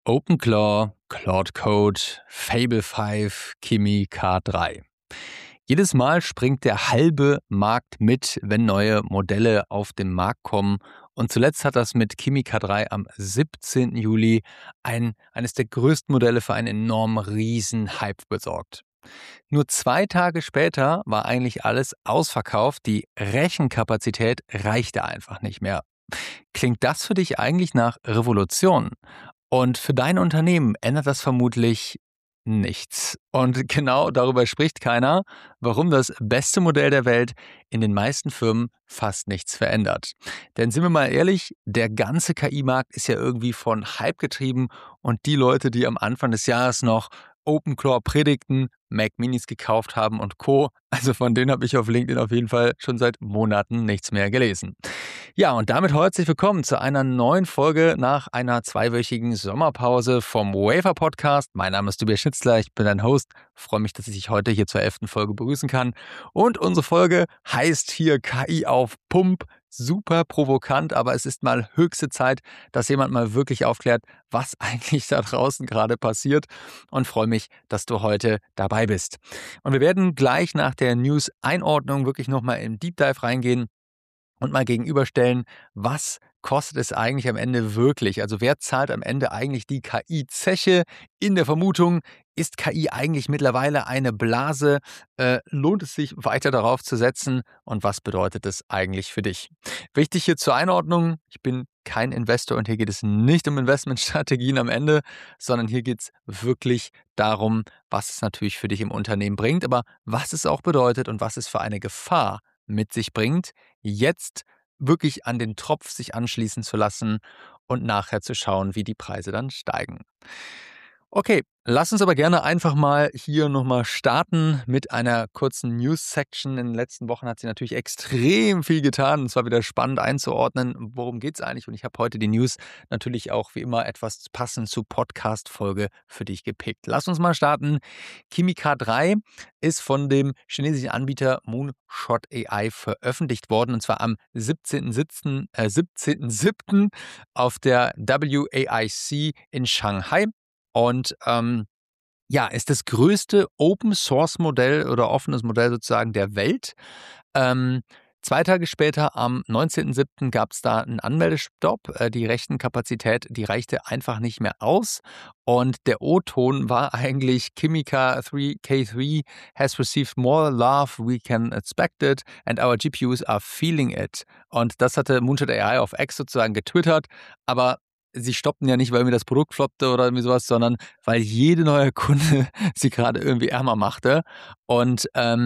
OpenClaw, Claude Code, Fable 5, Kimi K3. Jedes Mal springt der halbe Markt mit, wenn neue Modelle auf den Markt kommen. Und zuletzt hat das mit Kimi K3 am 17. Juli eines der größten Modelle für einen enormen Riesen-Hype gesorgt. Nur 2 Tage später war eigentlich alles ausverkauft. Die Rechenkapazität reichte einfach nicht mehr. Klingt das für dich eigentlich nach Revolution? Und für dein Unternehmen ändert das vermutlich nichts. Und genau darüber spricht keiner, warum das beste Modell der Welt in den meisten Firmen fast nichts verändert. Denn sind wir mal ehrlich, der ganze KI-Markt ist ja irgendwie von Hype getrieben und die Leute, die am Anfang des Jahres noch OpenClaw predigten, Mac Minis gekauft haben und Co., also von denen habe ich auf LinkedIn auf jeden Fall schon seit Monaten nichts mehr gelesen. Ja, und damit herzlich willkommen zu einer neuen Folge nach einer 2-wöchigen Sommerpause vom Wafer Podcast. Mein Name ist Tobias Schnitzler, ich bin dein Host. Freue mich, dass ich dich heute hier zur 11. Folge begrüßen kann. Und unsere Folge heißt hier KI auf Pump. Super provokant, aber es ist mal höchste Zeit, dass jemand mal wirklich aufklärt, was eigentlich da draußen gerade passiert, und freue mich, dass du heute dabei bist. Und wir werden gleich nach der News-Einordnung wirklich nochmal im Deep Dive reingehen und mal gegenüberstellen, was kostet es eigentlich am Ende wirklich? Also wer zahlt am Ende eigentlich die KI-Zeche? In der Vermutung, ist KI eigentlich mittlerweile eine Blase? Lohnt es sich weiter darauf zu setzen? Und was bedeutet es eigentlich für dich? Wichtig hier zur Einordnung, ich bin kein Investor und hier geht es nicht um Investmentstrategien am Ende, sondern hier geht es wirklich darum, was es natürlich für dich im Unternehmen bringt, aber was es auch bedeutet und was es für eine Gefahr mit sich bringt, jetzt wirklich an den Tropf sich anschließen zu lassen und nachher zu schauen, wie die Preise dann steigen. Okay, lass uns aber gerne einfach mal hier nochmal starten mit einer kurzen News-Section. In den letzten Wochen hat sie natürlich extrem viel getan und es war wieder spannend einzuordnen, worum geht es eigentlich. Und ich habe heute die News natürlich auch wie immer etwas passend zur Podcast-Folge für dich gepickt. Lass uns mal starten. Kimi K3 ist von dem chinesischen Anbieter Moonshot AI veröffentlicht worden, und zwar am 17.07. auf der WAIC in Shanghai. Und ist das größte Open-Source-Modell oder offenes Modell sozusagen der Welt. 2 Tage später, am 19.07. gab es da einen Anmeldestopp. Die Rechenkapazität, die reichte einfach nicht mehr aus. Und der O-Ton war eigentlich: Kimi K3 has received more love we can expect it and our GPUs are feeling it. Und das hatte Moonshot AI auf X sozusagen getwittert, aber sie stoppten ja nicht, weil mir das Produkt floppte oder irgendwie sowas, sondern weil jede neue Kunde sie gerade irgendwie ärmer machte. Und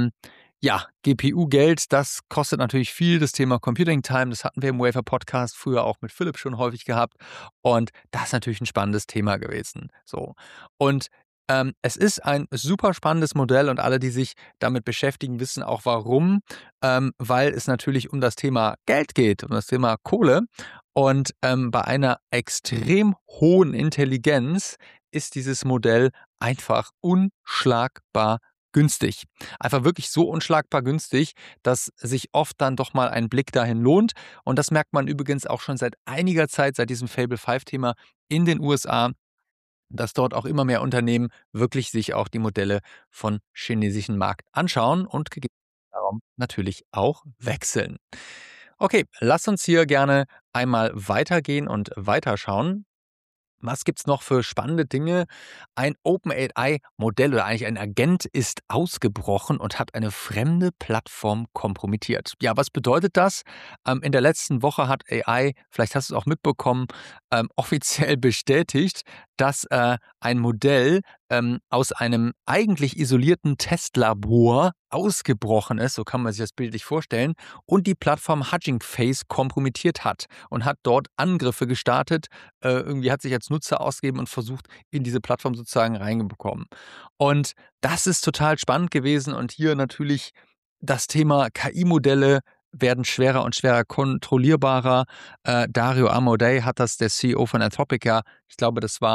GPU-Geld, das kostet natürlich viel. Das Thema Computing Time, das hatten wir im Wafer Podcast früher auch mit Philipp schon häufig gehabt. Und das ist natürlich ein spannendes Thema gewesen. So. Und es ist ein super spannendes Modell und alle, die sich damit beschäftigen, wissen auch warum. Weil es natürlich um das Thema Geld geht, um das Thema Kohle. Und bei einer extrem hohen Intelligenz ist dieses Modell einfach unschlagbar günstig. Einfach wirklich so unschlagbar günstig, dass sich oft dann doch mal ein Blick dahin lohnt. Und das merkt man übrigens auch schon seit einiger Zeit, seit diesem Fable 5-Thema in den USA, dass dort auch immer mehr Unternehmen wirklich sich auch die Modelle von chinesischen Markt anschauen und darum natürlich auch wechseln. Okay, lass uns hier gerne einmal weitergehen und weiterschauen. Was gibt's noch für spannende Dinge? Ein OpenAI-Modell oder eigentlich ein Agent ist ausgebrochen und hat eine fremde Plattform kompromittiert. Ja, was bedeutet das? In der letzten Woche hat AI, vielleicht hast du es auch mitbekommen, offiziell bestätigt, dass ein Modell aus einem eigentlich isolierten Testlabor ausgebrochen ist, so kann man sich das bildlich vorstellen, und die Plattform Hugging Face kompromittiert hat und hat dort Angriffe gestartet, irgendwie hat sich als Nutzer ausgegeben und versucht, in diese Plattform sozusagen reingekommen. Und das ist total spannend gewesen und hier natürlich das Thema KI-Modelle werden schwerer und schwerer kontrollierbarer. Dario Amodei hat das, der CEO von Anthropic, ich glaube, das war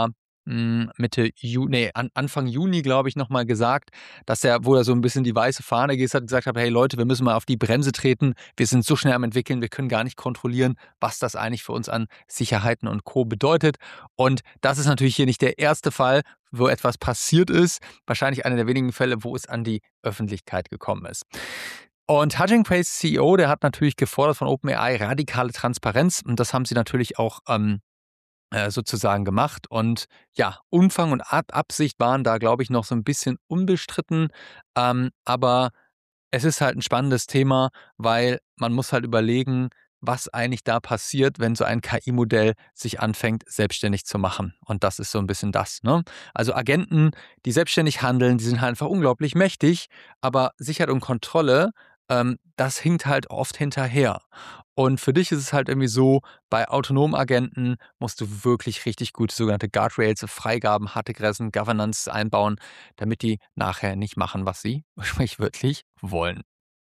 Anfang Juni, glaube ich, nochmal gesagt, dass er, wo er so ein bisschen die weiße Fahne gesagt hat, hey Leute, wir müssen mal auf die Bremse treten, wir sind so schnell am entwickeln, wir können gar nicht kontrollieren, was das eigentlich für uns an Sicherheiten und Co. bedeutet. Und das ist natürlich hier nicht der erste Fall, wo etwas passiert ist, wahrscheinlich einer der wenigen Fälle, wo es an die Öffentlichkeit gekommen ist. Und Hugging Face CEO, der hat natürlich gefordert von OpenAI radikale Transparenz, und das haben sie natürlich auch sozusagen gemacht. Und ja, Umfang und Absicht waren da, glaube ich, noch so ein bisschen unbestritten. Aber es ist halt ein spannendes Thema, weil man muss halt überlegen, was eigentlich da passiert, wenn so ein KI-Modell sich anfängt, selbstständig zu machen. Und das ist so ein bisschen das, ne? Also Agenten, die selbstständig handeln, die sind halt einfach unglaublich mächtig, aber Sicherheit und Kontrolle, das hinkt halt oft hinterher. Und für dich ist es halt irgendwie so, bei autonomen Agenten musst du wirklich richtig gute sogenannte Guardrails, Freigaben, harte Grenzen, Governance einbauen, damit die nachher nicht machen, was sie sprichwörtlich wollen.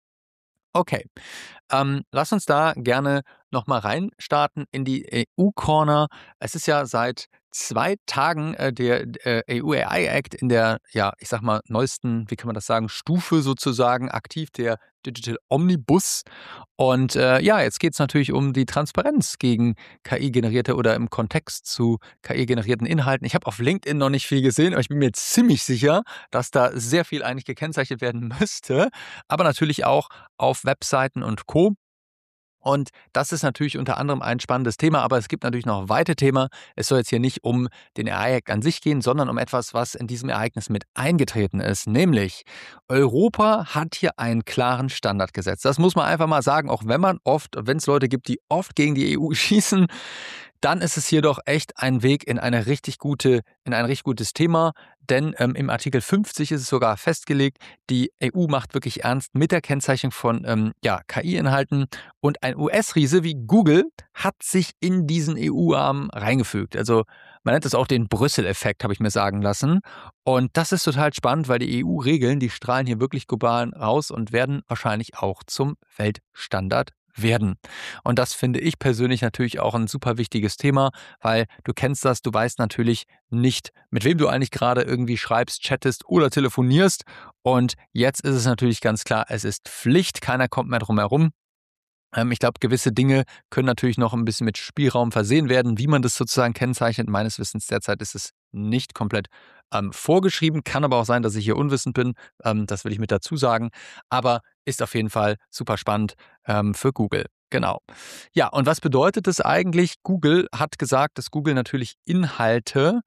Okay, lass uns da gerne nochmal reinstarten in die EU-Corner. Es ist ja seit 2 Tagen der EU-AI-Act in der, ja, ich sag mal, neuesten, wie kann man das sagen, Stufe sozusagen aktiv, der Digital Omnibus. Und ja, jetzt geht es natürlich um die Transparenz gegen KI-generierte oder im Kontext zu KI-generierten Inhalten. Ich habe auf LinkedIn noch nicht viel gesehen, aber ich bin mir ziemlich sicher, dass da sehr viel eigentlich gekennzeichnet werden müsste. Aber natürlich auch auf Webseiten und Co. Und das ist natürlich unter anderem ein spannendes Thema, aber es gibt natürlich noch weitere Themen. Es soll jetzt hier nicht um den AI-Act an sich gehen, sondern um etwas, was in diesem Ereignis mit eingetreten ist. Nämlich, Europa hat hier einen klaren Standard gesetzt. Das muss man einfach mal sagen, auch wenn es Leute gibt, die oft gegen die EU schießen, dann ist es hier doch echt ein Weg in ein richtig gutes Thema. Denn im Artikel 50 ist es sogar festgelegt, die EU macht wirklich ernst mit der Kennzeichnung von KI-Inhalten. Und ein US-Riese wie Google hat sich in diesen EU-Rahmen reingefügt. Also man nennt es auch den Brüssel-Effekt, habe ich mir sagen lassen. Und das ist total spannend, weil die EU-Regeln, die strahlen hier wirklich global raus und werden wahrscheinlich auch zum Weltstandard werden. Und das finde ich persönlich natürlich auch ein super wichtiges Thema, weil du kennst das, du weißt natürlich nicht, mit wem du eigentlich gerade irgendwie schreibst, chattest oder telefonierst. Und jetzt ist es natürlich ganz klar, es ist Pflicht, keiner kommt mehr drum herum. Ich glaube, gewisse Dinge können natürlich noch ein bisschen mit Spielraum versehen werden, wie man das sozusagen kennzeichnet. Meines Wissens derzeit ist es nicht komplett vorgeschrieben. Kann aber auch sein, dass ich hier unwissend bin. Das will ich mit dazu sagen. Aber ist auf jeden Fall super spannend für Google. Genau. Ja, und was bedeutet das eigentlich? Google hat gesagt, dass Google natürlich Inhalte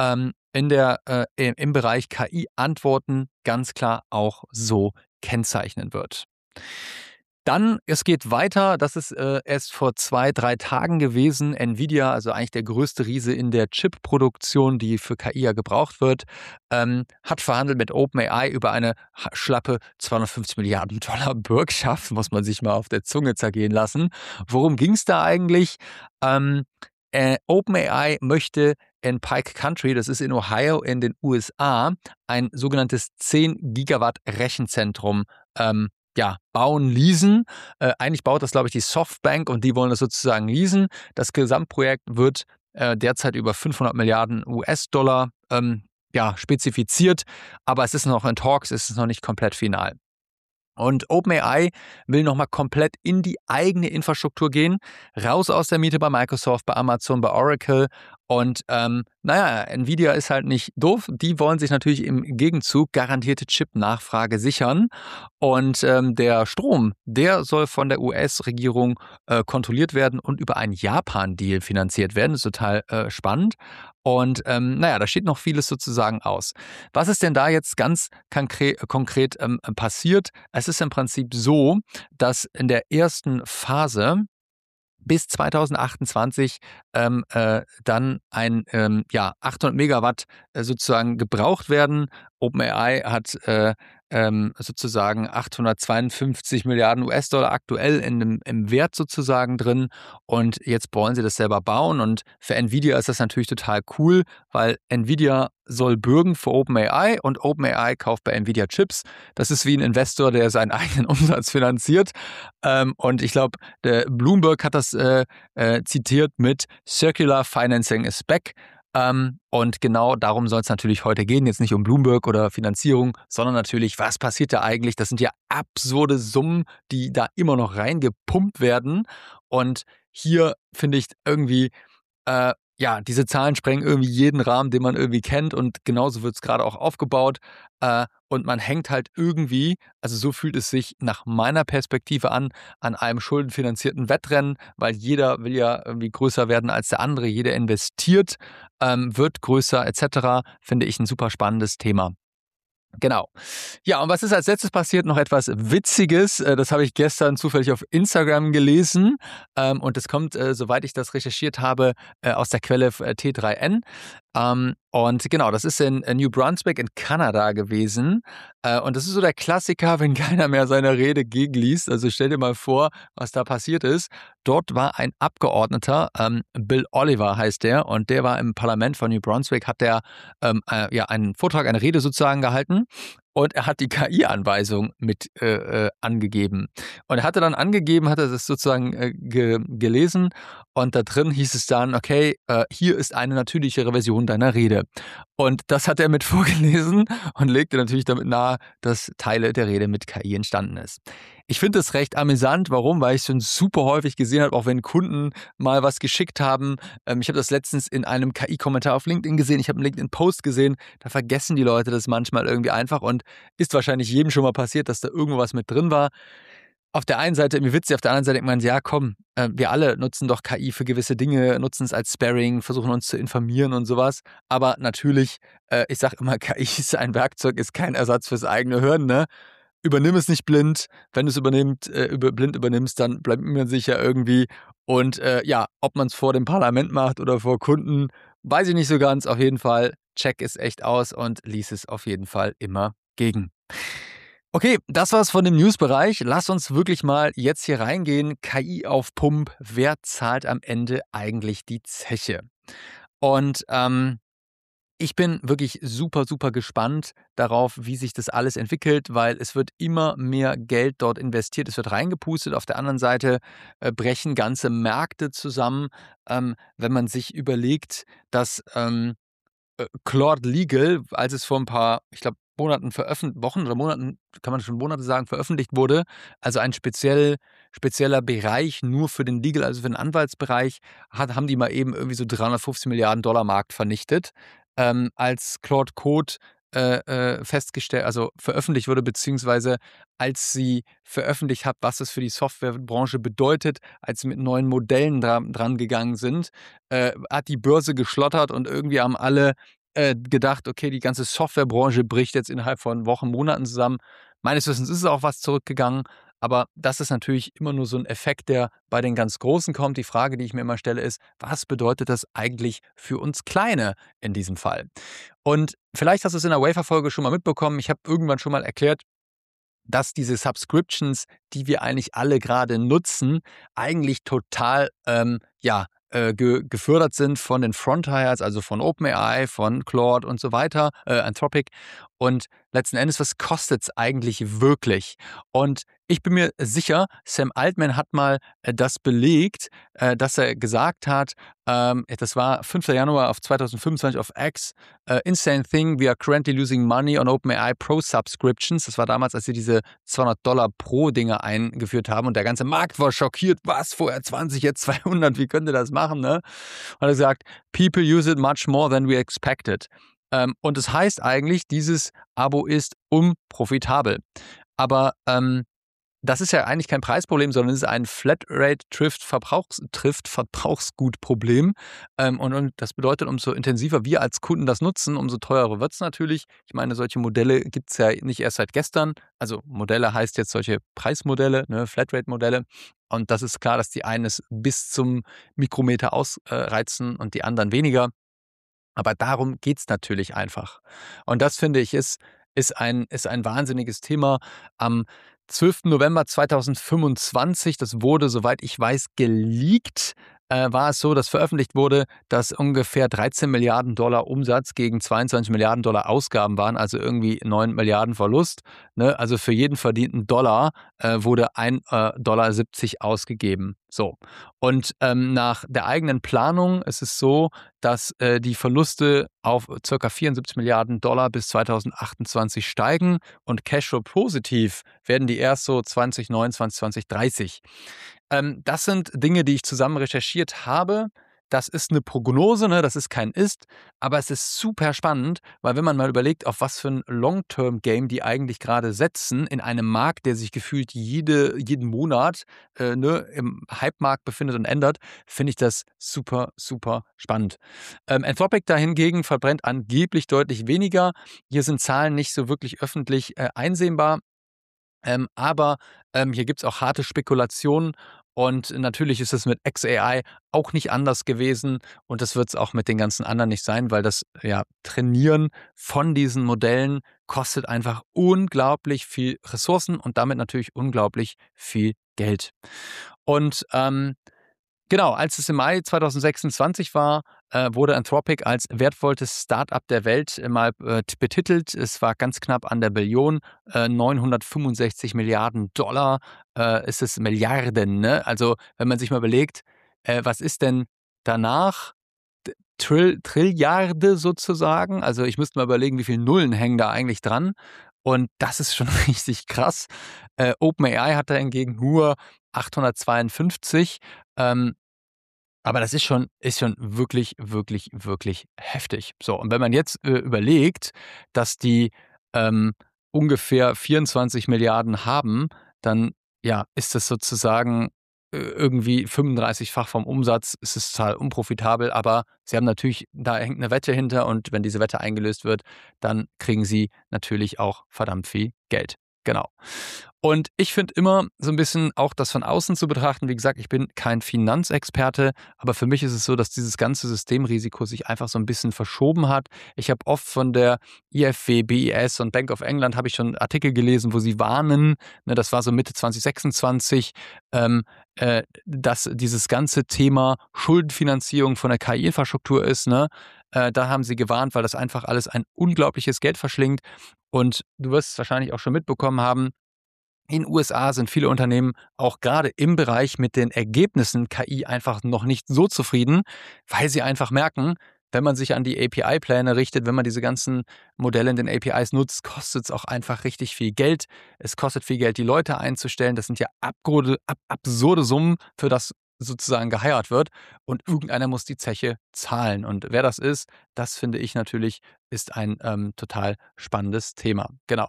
im Bereich KI-Antworten ganz klar auch so kennzeichnen wird. Dann, es geht weiter, das ist erst vor 2, 3 Tagen gewesen. Nvidia, also eigentlich der größte Riese in der Chip-Produktion, die für KI ja gebraucht wird, hat verhandelt mit OpenAI über eine schlappe 250 Milliarden Dollar Bürgschaft, muss man sich mal auf der Zunge zergehen lassen. Worum ging es da eigentlich? OpenAI möchte in Pike Country, das ist in Ohio in den USA, ein sogenanntes 10 Gigawatt Rechenzentrum bauen, leasen. Eigentlich baut das, glaube ich, die Softbank und die wollen das sozusagen leasen. Das Gesamtprojekt wird derzeit über 500 Milliarden US-Dollar spezifiziert, aber es ist noch in Talks, es ist noch nicht komplett final. Und OpenAI will nochmal komplett in die eigene Infrastruktur gehen, raus aus der Miete bei Microsoft, bei Amazon, bei Oracle. Und Nvidia ist halt nicht doof. Die wollen sich natürlich im Gegenzug garantierte Chip-Nachfrage sichern. Und der Strom, der soll von der US-Regierung kontrolliert werden und über einen Japan-Deal finanziert werden. Das ist total spannend. Und da steht noch vieles sozusagen aus. Was ist denn da jetzt ganz konkret passiert? Es ist im Prinzip so, dass in der ersten Phase bis 2028 dann 800 Megawatt sozusagen gebraucht werden. OpenAI hat sozusagen 852 Milliarden US-Dollar aktuell im Wert sozusagen drin und jetzt wollen sie das selber bauen und für Nvidia ist das natürlich total cool, weil Nvidia soll bürgen für OpenAI und OpenAI kauft bei Nvidia Chips. Das ist wie ein Investor, der seinen eigenen Umsatz finanziert und ich glaube, der Bloomberg hat das zitiert mit Circular Financing is back. Und genau darum soll es natürlich heute gehen. Jetzt nicht um Bloomberg oder Finanzierung, sondern natürlich, was passiert da eigentlich? Das sind ja absurde Summen, die da immer noch reingepumpt werden. Und hier finde ich irgendwie, ja, diese Zahlen sprengen irgendwie jeden Rahmen, den man irgendwie kennt, und genauso wird es gerade auch aufgebaut. Und man hängt halt irgendwie, also so fühlt es sich nach meiner Perspektive an einem schuldenfinanzierten Wettrennen, weil jeder will ja irgendwie größer werden als der andere, jeder investiert, wird größer etc. Finde ich ein super spannendes Thema. Genau. Ja, und was ist als letztes passiert? Noch etwas Witziges. Das habe ich gestern zufällig auf Instagram gelesen. Und das kommt, soweit ich das recherchiert habe, aus der Quelle T3N. Und genau, das ist in New Brunswick in Kanada gewesen. Und das ist so der Klassiker, wenn keiner mehr seine Rede gegenliest. Also stell dir mal vor, was da passiert ist. Dort war ein Abgeordneter, Bill Oliver heißt der, und der war im Parlament von New Brunswick, hat der ja einen Vortrag, eine Rede sozusagen gehalten. Und er hat die KI-Anweisung mit angegeben. Und er hatte dann angegeben, hat er das sozusagen gelesen, und da drin hieß es dann, okay, hier ist eine natürlichere Version deiner Rede. Und das hat er mit vorgelesen und legte natürlich damit nahe, dass Teile der Rede mit KI entstanden ist. Ich finde das recht amüsant. Warum? Weil ich es schon super häufig gesehen habe, auch wenn Kunden mal was geschickt haben. Ich habe das letztens in einem KI-Kommentar auf LinkedIn gesehen. Ich habe einen LinkedIn-Post gesehen. Da vergessen die Leute das manchmal irgendwie einfach, und ist wahrscheinlich jedem schon mal passiert, dass da irgendwo was mit drin war. Auf der einen Seite irgendwie witzig, auf der anderen Seite denkt man, ja komm, wir alle nutzen doch KI für gewisse Dinge, nutzen es als Sparring, versuchen uns zu informieren und sowas. Aber natürlich, ich sage immer, KI ist ein Werkzeug, ist kein Ersatz fürs eigene Hören, ne? Übernimm es nicht blind. Wenn du es blind übernimmst, dann bleibt mir sicher irgendwie. Und ja, ob man es vor dem Parlament macht oder vor Kunden, weiß ich nicht so ganz. Auf jeden Fall, check es echt aus und lies es auf jeden Fall immer gegen. Okay, das war's von dem News-Bereich. Lass uns wirklich mal jetzt hier reingehen. KI auf Pump. Wer zahlt am Ende eigentlich die Zeche? Und ich bin wirklich super, super gespannt darauf, wie sich das alles entwickelt, weil es wird immer mehr Geld dort investiert, es wird reingepustet. Auf der anderen Seite brechen ganze Märkte zusammen, wenn man sich überlegt, dass Claude Legal, als es vor ein paar, ich glaube, Wochen oder Monaten, kann man schon Monate sagen, veröffentlicht wurde, also ein spezieller Bereich nur für den Legal, also für den Anwaltsbereich, haben die mal eben irgendwie so 350 Milliarden Dollar Markt vernichtet, als Claude Code festgestellt, also veröffentlicht wurde, beziehungsweise als sie veröffentlicht hat, was es für die Softwarebranche bedeutet, als sie mit neuen Modellen dran gegangen sind, hat die Börse geschlottert, und irgendwie haben alle gedacht, okay, die ganze Softwarebranche bricht jetzt innerhalb von Wochen, Monaten zusammen. Meines Wissens ist es auch was zurückgegangen, aber das ist natürlich immer nur so ein Effekt, der bei den ganz Großen kommt. Die Frage, die ich mir immer stelle, ist, was bedeutet das eigentlich für uns Kleine in diesem Fall? Und vielleicht hast du es in der Wafer-Folge schon mal mitbekommen. Ich habe irgendwann schon mal erklärt, dass diese Subscriptions, die wir eigentlich alle gerade nutzen, eigentlich total ja, gefördert sind von den Frontiers, also von OpenAI, von Claude und so weiter, Anthropic. Und letzten Endes, was kostet es eigentlich wirklich? Und ich bin mir sicher, Sam Altman hat mal das belegt, dass er gesagt hat, das war 5. Januar auf 2025 auf X, insane thing, we are currently losing money on OpenAI Pro Subscriptions. Das war damals, als sie diese $200 pro Dinger eingeführt haben, und der ganze Markt war schockiert. Was, vorher 20, jetzt 200, wie könnt ihr das machen, ne? Und er hat gesagt, people use it much more than we expected. Und das heißt eigentlich, dieses Abo ist unprofitabel. Aber das ist ja eigentlich kein Preisproblem, sondern es ist ein Flatrate-Verbrauchsgutproblem. Und das bedeutet, umso intensiver wir als Kunden das nutzen, umso teurer wird es natürlich. Ich meine, solche Modelle gibt es ja nicht erst seit gestern. Also Modelle heißt jetzt solche Preismodelle, ne, Flatrate-Modelle. Und das ist klar, dass die einen es bis zum Mikrometer ausreizen und die anderen weniger. Aber darum geht es natürlich einfach. Und das, finde ich, ist ein wahnsinniges Thema. Am 12. November 2025, das wurde, soweit ich weiß, geleakt. war es so, dass veröffentlicht wurde, dass ungefähr 13 Milliarden Dollar Umsatz gegen 22 Milliarden Dollar Ausgaben waren, also irgendwie 9 Milliarden Verlust. Ne? Also für jeden verdienten Dollar wurde 1,70 Dollar ausgegeben. So. Und nach der eigenen Planung ist es so, dass die Verluste auf ca. 74 Milliarden Dollar bis 2028 steigen und Cashflow positiv werden die erst so 2029, 2030. Das sind Dinge, die ich zusammen recherchiert habe. Das ist eine Prognose, ne? Das ist kein Ist, aber es ist super spannend, weil wenn man mal überlegt, auf was für ein Long-Term-Game die eigentlich gerade setzen, in einem Markt, der sich gefühlt jeden Monat ne, im Hype-Markt befindet und ändert, finde ich das super, super spannend. Anthropic dahingegen verbrennt angeblich deutlich weniger. Hier sind Zahlen nicht so wirklich öffentlich einsehbar. Aber hier gibt's auch harte Spekulationen und natürlich ist es mit xAI auch nicht anders gewesen und das wird's auch mit den ganzen anderen nicht sein, weil das Trainieren von diesen Modellen kostet einfach unglaublich viel Ressourcen und damit natürlich unglaublich viel Geld. Und genau, als es im Mai 2026 war, wurde Anthropic als wertvollstes Start-up der Welt mal betitelt. Es war ganz knapp an der Billion, 965 Milliarden Dollar ist es Milliarden. Ne? Also wenn man sich mal überlegt, was ist denn danach? Trilliarde sozusagen. Also ich müsste mal überlegen, wie viele Nullen hängen da eigentlich dran. Und das ist schon richtig krass. OpenAI hat da hingegen nur 852. Ähm, aber das ist schon wirklich, wirklich, wirklich heftig. So, und wenn man jetzt überlegt, dass die ungefähr 24 Milliarden haben, dann ist das sozusagen irgendwie 35-fach vom Umsatz. Es ist total unprofitabel, aber sie haben natürlich, da hängt eine Wette hinter und wenn diese Wette eingelöst wird, dann kriegen sie natürlich auch verdammt viel Geld. Genau. Und ich finde immer so ein bisschen auch das von außen zu betrachten. Wie gesagt, ich bin kein Finanzexperte, aber für mich ist es so, dass dieses ganze Systemrisiko sich einfach so ein bisschen verschoben hat. Ich habe oft von der IFW, BIS und Bank of England habe ich schon Artikel gelesen, wo sie warnen, ne, das war so Mitte 2026, dass dieses ganze Thema Schuldenfinanzierung von der KI-Infrastruktur ist, ne? Da haben sie gewarnt, weil das einfach alles ein unglaubliches Geld verschlingt. Und du wirst es wahrscheinlich auch schon mitbekommen haben, in USA sind viele Unternehmen auch gerade im Bereich mit den Ergebnissen KI einfach noch nicht so zufrieden, weil sie einfach merken, wenn man sich an die API-Pläne richtet, wenn man diese ganzen Modelle in den APIs nutzt, kostet es auch einfach richtig viel Geld. Es kostet viel Geld, die Leute einzustellen. Das sind ja absurde Summen, für das sozusagen geheiert wird. Und irgendeiner muss die Zeche zahlen. Und wer das ist, das finde ich natürlich, ist ein total spannendes Thema. Genau.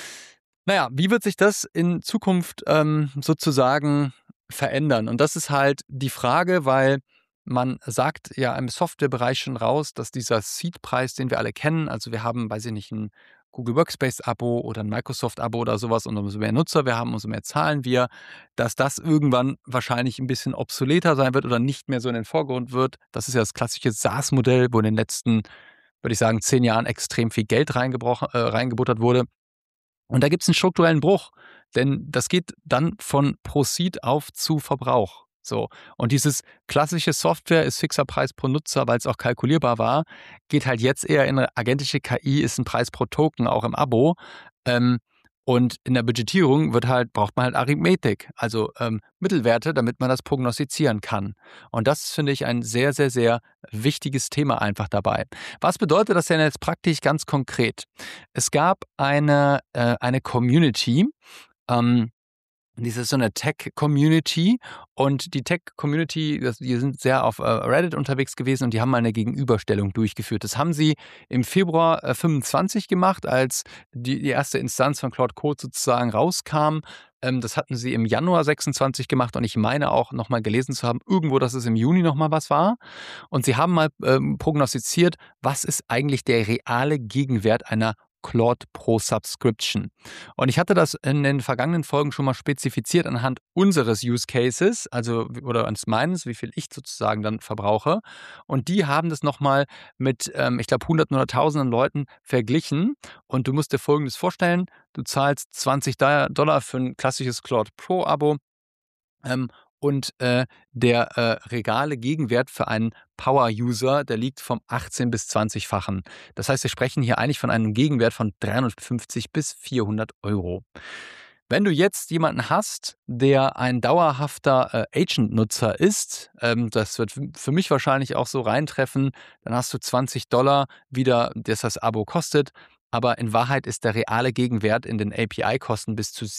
Naja, wie wird sich das in Zukunft sozusagen verändern? Und das ist halt die Frage, weil man sagt ja im Softwarebereich schon raus, dass dieser Seed-Preis, den wir alle kennen, also wir haben, weiß ich nicht, ein Google Workspace-Abo oder ein Microsoft-Abo oder sowas und umso mehr Nutzer wir haben, umso mehr zahlen wir, dass das irgendwann wahrscheinlich ein bisschen obsoleter sein wird oder nicht mehr so in den Vordergrund wird. Das ist ja das klassische SaaS-Modell, wo in den letzten, würde ich sagen, 10 Jahren extrem viel Geld reingebuttert wurde. Und da gibt es einen strukturellen Bruch, denn das geht dann von Pro-Seed auf zu Verbrauch. So. Und dieses klassische Software ist fixer Preis pro Nutzer, weil es auch kalkulierbar war, geht halt jetzt eher in eine agentische KI, ist ein Preis pro Token, auch im Abo. Ähm, und in der Budgetierung braucht man halt Arithmetik, also Mittelwerte, damit man das prognostizieren kann. Und das finde ich ein sehr, sehr, sehr wichtiges Thema einfach dabei. Was bedeutet das denn jetzt praktisch ganz konkret? Es gab eine Community, ähm, dies ist so eine Tech-Community und die Tech-Community, die sind sehr auf Reddit unterwegs gewesen und die haben mal eine Gegenüberstellung durchgeführt. Das haben sie im Februar 25 gemacht, als die erste Instanz von Claude Code sozusagen rauskam. Das hatten sie im Januar 26 gemacht und ich meine auch nochmal gelesen zu haben, irgendwo, dass es im Juni nochmal was war. Und sie haben mal prognostiziert, was ist eigentlich der reale Gegenwert einer Claude Pro Subscription. Und ich hatte das in den vergangenen Folgen schon mal spezifiziert anhand unseres Use Cases, also oder eines meines, wie viel ich sozusagen dann verbrauche. Und die haben das nochmal mit, ich glaube, Hunderten oder Tausenden Leuten verglichen. Und du musst dir Folgendes vorstellen: Du zahlst $20 für ein klassisches Claude Pro Abo. Und der regale Gegenwert für einen Power-User, der liegt vom 18- bis 20-fachen. Das heißt, wir sprechen hier eigentlich von einem Gegenwert von 350 bis 400 Euro. Wenn du jetzt jemanden hast, der ein dauerhafter Agent-Nutzer ist, das wird für mich wahrscheinlich auch so reintreffen, dann hast du $20 wieder, das Abo kostet, aber in Wahrheit ist der reale Gegenwert in den API-Kosten bis zu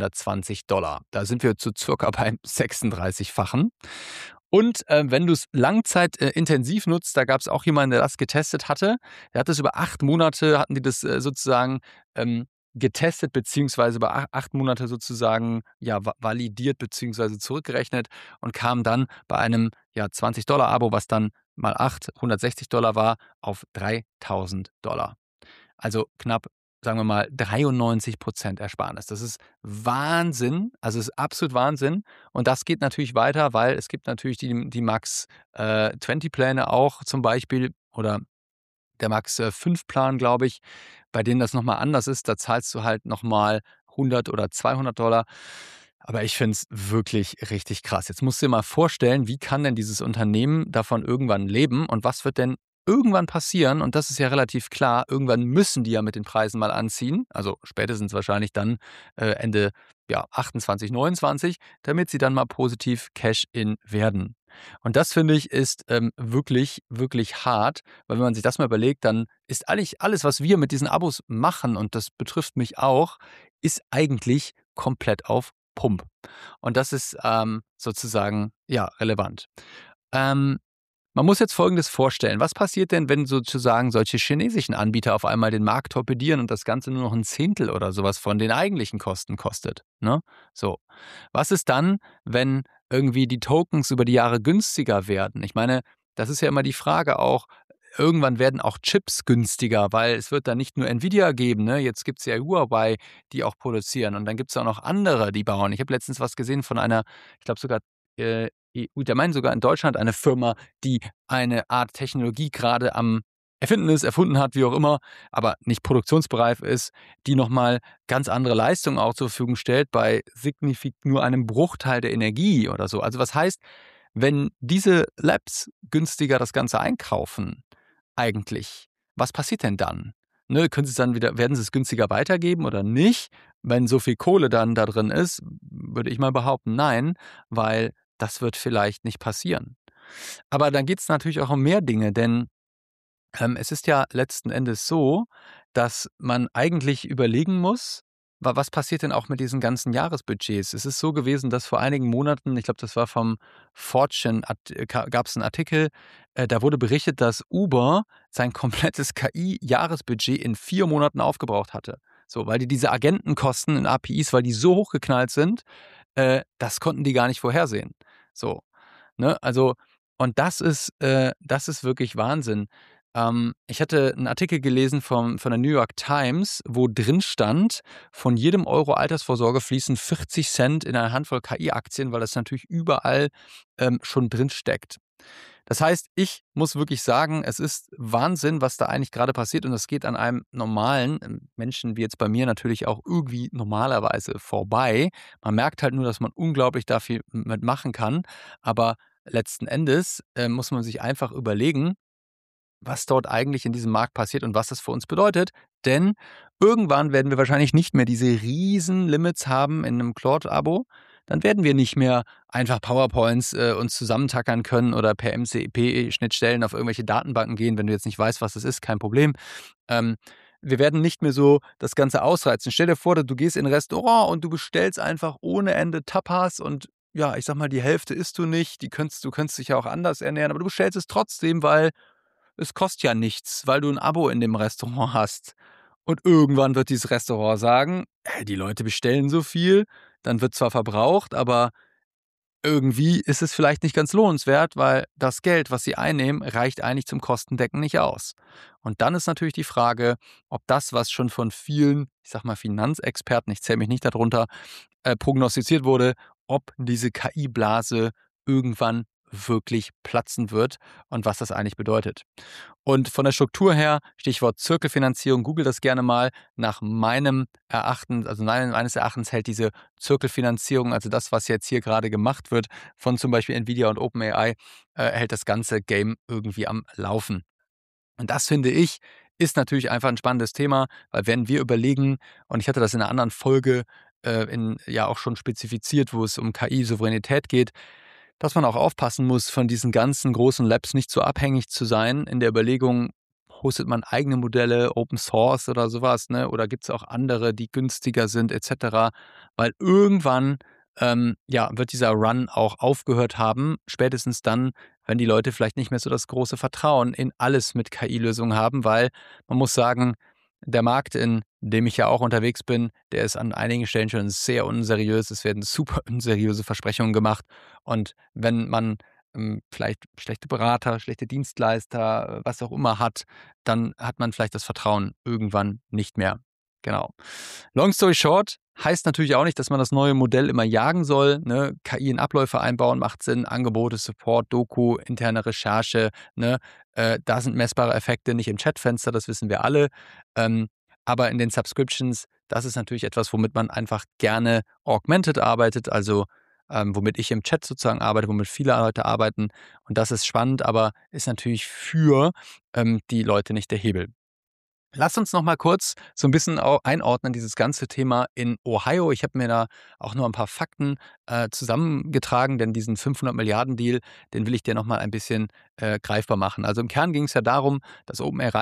$720. Da sind wir zu circa beim 36-fachen. Und wenn du es langzeitintensiv nutzt, da gab es auch jemanden, der das getestet hatte. Der hat das über 8 Monate, hatten die das sozusagen getestet, beziehungsweise über 8 Monate sozusagen validiert, beziehungsweise zurückgerechnet und kam dann bei einem $20-Abo, was dann mal 8, $160 war, auf $3.000. Also knapp, sagen wir mal, 93% Ersparnis. Das ist Wahnsinn, also es ist absolut Wahnsinn. Und das geht natürlich weiter, weil es gibt natürlich die Max 20 Pläne auch zum Beispiel oder der Max 5 Plan, glaube ich, bei denen das nochmal anders ist. Da zahlst du halt nochmal 100 oder $200. Aber ich finde es wirklich richtig krass. Jetzt musst du dir mal vorstellen, wie kann denn dieses Unternehmen davon irgendwann leben und was wird denn irgendwann passieren? Und das ist ja relativ klar. Irgendwann müssen die ja mit den Preisen mal anziehen. Also spätestens wahrscheinlich dann Ende 28, 29, damit sie dann mal positiv Cash-in werden. Und das finde ich ist wirklich, wirklich hart, weil wenn man sich das mal überlegt, dann ist eigentlich alles, was wir mit diesen Abos machen, und das betrifft mich auch, ist eigentlich komplett auf Pump. Und das ist sozusagen relevant. Ähm, Man muss jetzt Folgendes vorstellen. Was passiert denn, wenn sozusagen solche chinesischen Anbieter auf einmal den Markt torpedieren und das Ganze nur noch ein Zehntel oder sowas von den eigentlichen Kosten kostet? Ne? So. Was ist dann, wenn irgendwie die Tokens über die Jahre günstiger werden? Ich meine, das ist ja immer die Frage auch, irgendwann werden auch Chips günstiger, weil es wird dann nicht nur Nvidia geben, ne? Jetzt gibt es ja Huawei, die auch produzieren und dann gibt es auch noch andere, die bauen. Ich habe letztens was gesehen von einer, ich glaube sogar der meint sogar in Deutschland eine Firma, die eine Art Technologie gerade am erfunden hat, wie auch immer, aber nicht produktionsbereit ist, die nochmal ganz andere Leistungen auch zur Verfügung stellt bei nur einem Bruchteil der Energie oder so. Also was heißt, wenn diese Labs günstiger das Ganze einkaufen, eigentlich, was passiert denn dann? Ne, werden sie es günstiger weitergeben oder nicht? Wenn so viel Kohle dann da drin ist, würde ich mal behaupten, nein, weil das wird vielleicht nicht passieren. Aber dann geht es natürlich auch um mehr Dinge, denn es ist ja letzten Endes so, dass man eigentlich überlegen muss, was passiert denn auch mit diesen ganzen Jahresbudgets? Es ist so gewesen, dass vor einigen Monaten, ich glaube, das war vom Fortune, gab es einen Artikel, da wurde berichtet, dass Uber sein komplettes KI-Jahresbudget in 4 Monaten aufgebraucht hatte. So, weil die diese Agentenkosten in APIs, weil die so hochgeknallt sind, das konnten die gar nicht vorhersehen. So, ne? Also, und das ist wirklich Wahnsinn. Ich hatte einen Artikel gelesen von der New York Times, wo drin stand, von jedem Euro Altersvorsorge fließen 40 Cent in eine Handvoll KI-Aktien, weil das natürlich überall schon drin steckt. Das heißt, ich muss wirklich sagen, es ist Wahnsinn, was da eigentlich gerade passiert, und das geht an einem normalen Menschen wie jetzt bei mir natürlich auch irgendwie normalerweise vorbei. Man merkt halt nur, dass man unglaublich da viel mit machen kann, aber letzten Endes muss man sich einfach überlegen, was dort eigentlich in diesem Markt passiert und was das für uns bedeutet. Denn irgendwann werden wir wahrscheinlich nicht mehr diese riesen Limits haben in einem Claude-Abo. Dann werden wir nicht mehr einfach PowerPoints uns zusammentackern können oder per MCP-Schnittstellen auf irgendwelche Datenbanken gehen. Wenn du jetzt nicht weißt, was das ist, kein Problem. Ähm, Wir werden nicht mehr so das Ganze ausreizen. Stell dir vor, du gehst in ein Restaurant und du bestellst einfach ohne Ende Tapas und ja, ich sag mal, die Hälfte isst du nicht. Du könntest dich ja auch anders ernähren, aber du bestellst es trotzdem, weil es kostet ja nichts, weil du ein Abo in dem Restaurant hast. Und irgendwann wird dieses Restaurant sagen: Die Leute bestellen so viel, dann wird zwar verbraucht, aber irgendwie ist es vielleicht nicht ganz lohnenswert, weil das Geld, was sie einnehmen, reicht eigentlich zum Kostendecken nicht aus. Und dann ist natürlich die Frage, ob das, was schon von vielen, ich sag mal Finanzexperten, ich zähle mich nicht darunter, prognostiziert wurde, ob diese KI-Blase irgendwann wirklich platzen wird und was das eigentlich bedeutet. Und von der Struktur her, Stichwort Zirkelfinanzierung, google das gerne mal. Nach meinem Erachten, also meines Erachtens hält diese Zirkelfinanzierung, also das, was jetzt hier gerade gemacht wird von zum Beispiel Nvidia und OpenAI, hält das ganze Game irgendwie am Laufen. Und das finde ich, ist natürlich einfach ein spannendes Thema, weil wenn wir überlegen, und ich hatte das in einer anderen Folge ja auch schon spezifiziert, wo es um KI-Souveränität geht, dass man auch aufpassen muss, von diesen ganzen großen Labs nicht so abhängig zu sein in der Überlegung, hostet man eigene Modelle, Open Source oder sowas, ne? Oder gibt es auch andere, die günstiger sind, etc. Weil irgendwann ja, wird dieser Run auch aufgehört haben, spätestens dann, wenn die Leute vielleicht nicht mehr so das große Vertrauen in alles mit KI-Lösungen haben, weil man muss sagen, der Markt, in dem ich ja auch unterwegs bin, der ist an einigen Stellen schon sehr unseriös. Es werden super unseriöse Versprechungen gemacht. Und wenn man vielleicht schlechte Berater, schlechte Dienstleister, was auch immer hat, dann hat man vielleicht das Vertrauen irgendwann nicht mehr. Genau. Long story short, heißt natürlich auch nicht, dass man das neue Modell immer jagen soll. Ne? KI in Abläufe einbauen macht Sinn, Angebote, Support, Doku, interne Recherche. Ne? Da sind messbare Effekte nicht im Chatfenster, das wissen wir alle. Ähm, aber in den Subscriptions, das ist natürlich etwas, womit man einfach gerne augmented arbeitet, also womit ich im Chat sozusagen arbeite, womit viele Leute arbeiten. Und das ist spannend, aber ist natürlich für die Leute nicht der Hebel. Lass uns noch mal kurz so ein bisschen einordnen, dieses ganze Thema in Ohio. Ich habe mir da auch nur ein paar Fakten zusammengetragen, denn diesen 500 Milliarden Deal, den will ich dir noch mal ein bisschen greifbar machen. Also im Kern ging es ja darum, dass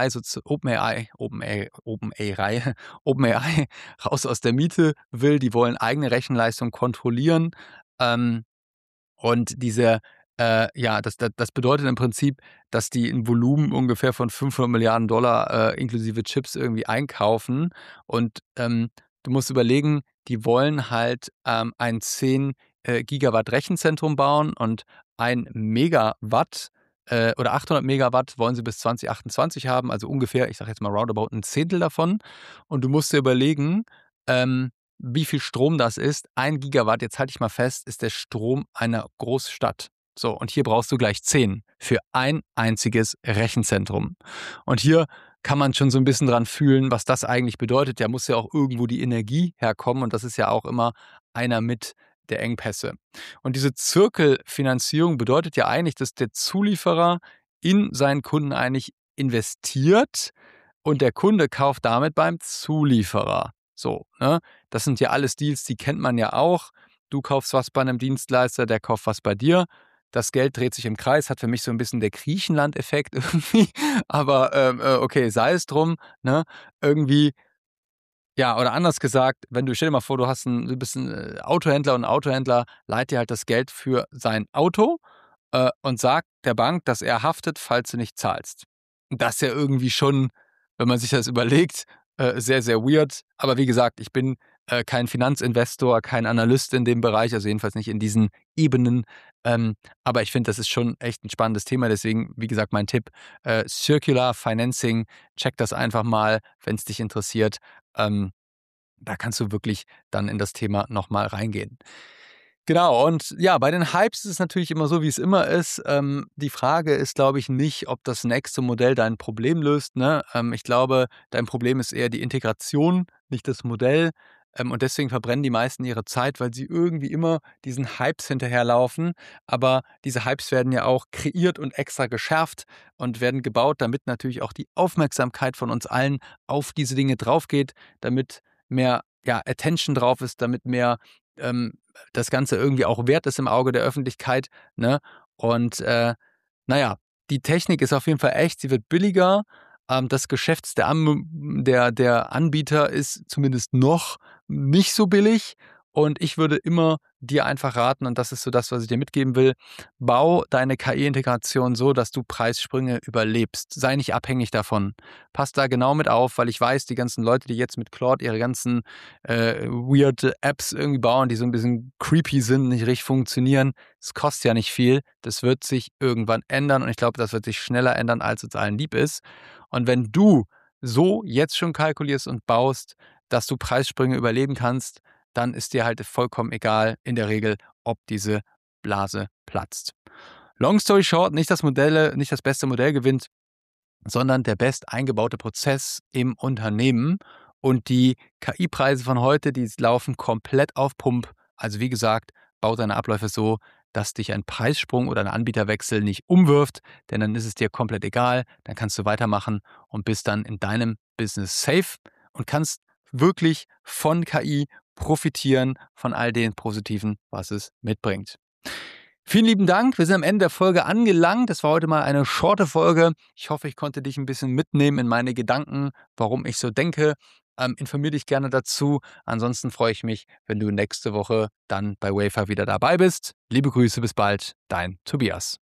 OpenAI raus aus der Miete will. Die wollen eigene Rechenleistung kontrollieren. Ähm, und ja, das bedeutet im Prinzip, dass die ein Volumen ungefähr von 500 Milliarden Dollar inklusive Chips irgendwie einkaufen. Und du musst überlegen, die wollen halt ein 10 Gigawatt Rechenzentrum bauen und ein Megawatt oder 800 Megawatt wollen sie bis 2028 haben, also ungefähr, ich sage jetzt mal roundabout ein Zehntel davon. Und du musst dir überlegen, ähm, wie viel Strom das ist. 1 Gigawatt, jetzt halte ich mal fest, ist der Strom einer Großstadt. So, und hier brauchst du gleich 10 für ein einziges Rechenzentrum. Und hier kann man schon so ein bisschen dran fühlen, was das eigentlich bedeutet. Da muss ja auch irgendwo die Energie herkommen und das ist ja auch immer einer mit der Engpässe. Und diese Zirkelfinanzierung bedeutet ja eigentlich, dass der Zulieferer in seinen Kunden eigentlich investiert und der Kunde kauft damit beim Zulieferer. So, ne? Das sind ja alles Deals, die kennt man ja auch. Du kaufst was bei einem Dienstleister, der kauft was bei dir. Das Geld dreht sich im Kreis, hat für mich so ein bisschen der Griechenland-Effekt irgendwie. Aber okay, sei es drum. Ne? Irgendwie, ja, oder anders gesagt, stell dir mal vor, du bist ein Autohändler und ein Autohändler leiht dir halt das Geld für sein Auto und sagt der Bank, dass er haftet, falls du nicht zahlst. Das ist ja irgendwie schon, wenn man sich das überlegt, sehr, sehr weird. Aber wie gesagt, ich bin kein Finanzinvestor, kein Analyst in dem Bereich, also jedenfalls nicht in diesen Ebenen. Aber ich finde, das ist schon echt ein spannendes Thema. Deswegen, wie gesagt, mein Tipp, Circular Financing, check das einfach mal, wenn es dich interessiert. Da kannst du wirklich dann in das Thema nochmal reingehen. Genau, und ja, bei den Hypes ist es natürlich immer so, wie es immer ist. Die Frage ist, glaube ich, nicht, ob das nächste Modell dein Problem löst. Ne? Ich glaube, dein Problem ist eher die Integration, nicht das Modell. Und deswegen verbrennen die meisten ihre Zeit, weil sie irgendwie immer diesen Hypes hinterherlaufen. Aber diese Hypes werden ja auch kreiert und extra geschärft und werden gebaut, damit natürlich auch die Aufmerksamkeit von uns allen auf diese Dinge drauf geht, damit mehr ja, Attention drauf ist, damit mehr ähm, das Ganze irgendwie auch wert ist im Auge der Öffentlichkeit. Ne? Und naja, die Technik ist auf jeden Fall echt, sie wird billiger. Das Geschäft der Anbieter ist zumindest noch nicht so billig. Und ich würde immer dir einfach raten, und das ist so das, was ich dir mitgeben will, bau deine KI-Integration so, dass du Preissprünge überlebst. Sei nicht abhängig davon. Pass da genau mit auf, weil ich weiß, die ganzen Leute, die jetzt mit Claude ihre ganzen weird Apps irgendwie bauen, die so ein bisschen creepy sind, nicht richtig funktionieren, es kostet ja nicht viel. Das wird sich irgendwann ändern und ich glaube, das wird sich schneller ändern, als uns allen lieb ist. Und wenn du so jetzt schon kalkulierst und baust, dass du Preissprünge überleben kannst, dann ist dir halt vollkommen egal in der Regel, ob diese Blase platzt. Long story short, nicht das beste Modell gewinnt, sondern der best eingebaute Prozess im Unternehmen. Und die KI-Preise von heute, die laufen komplett auf Pump. Also wie gesagt, bau deine Abläufe so, dass dich ein Preissprung oder ein Anbieterwechsel nicht umwirft, denn dann ist es dir komplett egal, dann kannst du weitermachen und bist dann in deinem Business safe und kannst wirklich von KI profitieren, von all den Positiven, was es mitbringt. Vielen lieben Dank. Wir sind am Ende der Folge angelangt. Das war heute mal eine shorte Folge. Ich hoffe, ich konnte dich ein bisschen mitnehmen in meine Gedanken, warum ich so denke. Informier dich gerne dazu. Ansonsten freue ich mich, wenn du nächste Woche dann bei Wayfair wieder dabei bist. Liebe Grüße, bis bald. Dein Tobias.